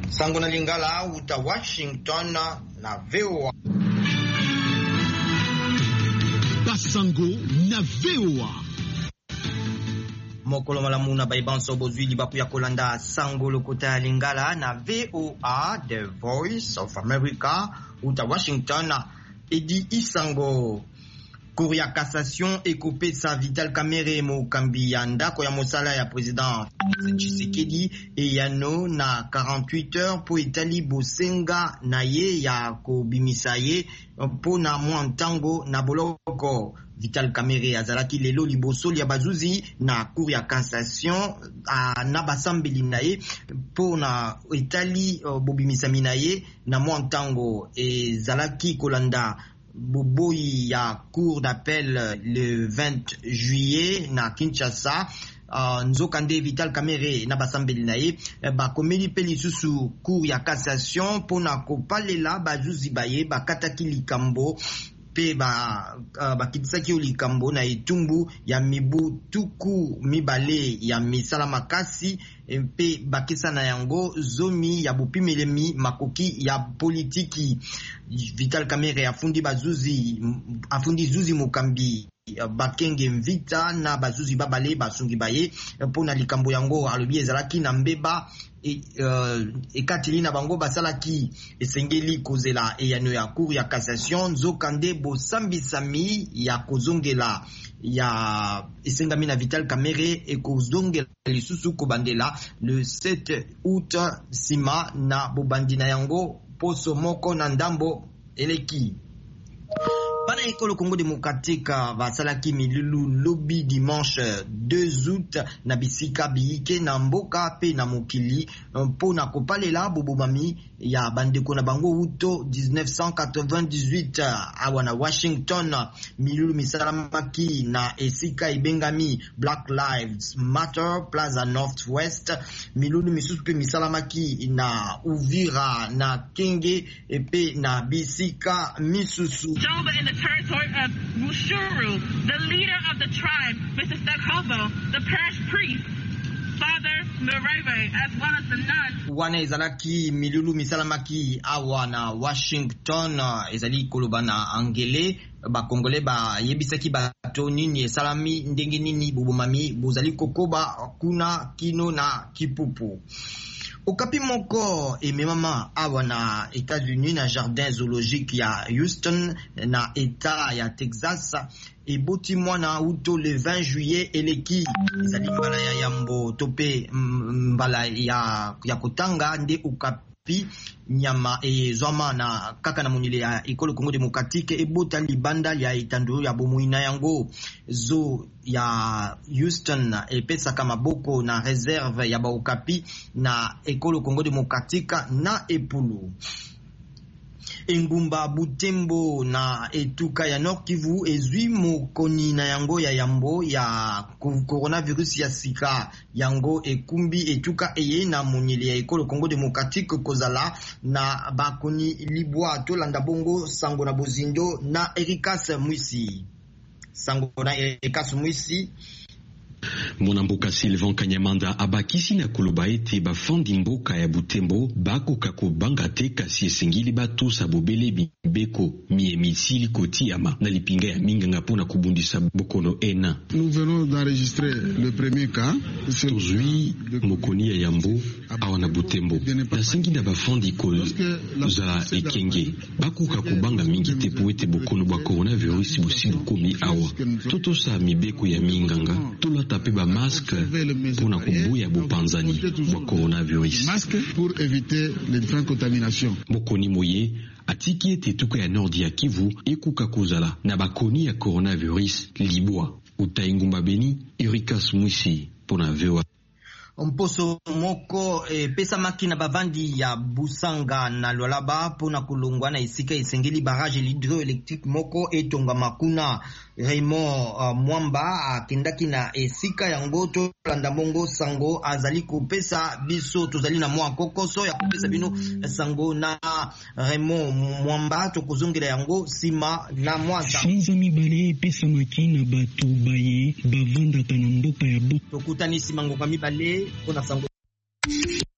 Sango na Lingala uta Washington na VOA. Basango na VOA. Mokolo malamu na baibanso bozwili baku ya kolanda Sango lokota ya Lingala na VOA, The Voice of America uta Washington. Edi Isango. Cour ya cassation ekopesa Vital Kamerhe mokambi ya ndako ya mosala ya président Tshisekedi eyano na 48 heures po etali bosenga na ye ya kobimisa ye pona mwa ntango na boloko. Vital Kamerhe azalaki lelo liboso ya bazuzi na cour ya cassation na basambeli na ye pona etali bobimisami na ye na mwa ntango ezalaki kolanda boboyi ya cour d'appel le 20 juillet na Kinshasa. Nzokande Vital Kamerhe na basambeli na ye bakomeli pe lisusu cour ya cassation pona kopalela bazuzi baye bakataki likambo pe bakitisaki likambo na etumbu ya mibu tuku mibale ya misala makasi pe bakisa na yango zomi ya bupimelemi makoki ya politiki. Vital Kamerhe afundi zuzi mokambi bakenge mvita na bazuzi babale basungi baye pona likambo yango alobi ezalaki na mbeba ekatili na bango basalaki esengeli kozela eyano ya cour ya cassation. Nzokande bosambisami ya kozongela ya esengami na Vital Kamerhe ekozongela lisusu kobandela le 7 août sima na bobandi na yango poso moko na ndambo eleki. Bana ekolo Congo démocratique basalaki milulu lobi dimanche 2 août na bisika biike na mboka pe na mokili mpona kopalela bobomami ya bandeko na bango uto 1998 awa na Washington. Milulu misalamaki na esika ibengami Black Lives Matter Plaza Northwest. Milulu misusu pe misalamaki na Uvira na Kenge pe na bisika misusu. Territory of Rushuru, the leader of the tribe, Mr. Stakhovo, the parish priest, Father Mereve, as well as the nuns. Wana ezalaki milulu misalamaki awa na Washington ezali koloba na angele bakongole ba yebisaki bato nini esalami ndenge nini bubumami buzali kokoba kuna kino na kipupu. Okapi moko ememama awa na États-Unis na jardin zoologique ya Houston na État ya Texas eboti mwana uto le 20 juillet eleki ezali mbala ya yambo tope mbala ya kotanga nde Okapi nyama ezwama na kaka na monile ya ekolo Congo démocratique ebota libanda ya etando ya bomoina yango. Zo ya Houston epesaka maboko na réserve ya Okapi na ekolo Congo démocratique na epulu. Engumba Butembo na etuka ya Nord Kivu ezwi mokoni na yango ya yambo ya coronavirus ya sika yango ekumbi etuka eye na monyele ya ekolo Congo démocratique kozala na bakoni libwa tolanda bongo Sango na Bozindo na Erikas Mwisi. Sango na Erikas Mwisi. Monamboka Sylvain Kanyamanda abakisi na koloba ete bafandi mboka ya Butembo bakoka kobanga te kasi esengeli batusa bobele bibeko miemisili kotiama na lipinga ya minganga mpona kubundisa bokono ena. Nous venons d'enregistrer le premier cas. Tozwi mokoni ya yambo awa na Butembo nasengi na bafandi koza ekenge bakoka kobanga mingi te po ete bokono bwa coronavirus busi bukomi awa totosa mibeko ya minganga tolata ba masque pour kubuya bupanzani bwa coronavirus. Masque pour éviter les différentes contaminations. Mokoni moye atiki ete tuka ya Nord ya Kivu ekuka kozala na bakoni ya coronavirus libwa utaingumba Beni Erikas Mwisi pona VOA. Mposo moko pesa makina bavandi ya Busanga na Lualaba pona kulungwa na isika isengeli barrage hydroélectrique moko etonga makuna. Raymond Mwamba akendaki na esika yango tolanda bongo sango azali kopesa biso tozali na mwa kokoso ya kopesa bino sango na Raymond Mwamba tokozongela yango sima na mwa sanza mibale pesa makina bato baye bavanda na mboka ya Butembo tokutani sima ngoka mibale pona sango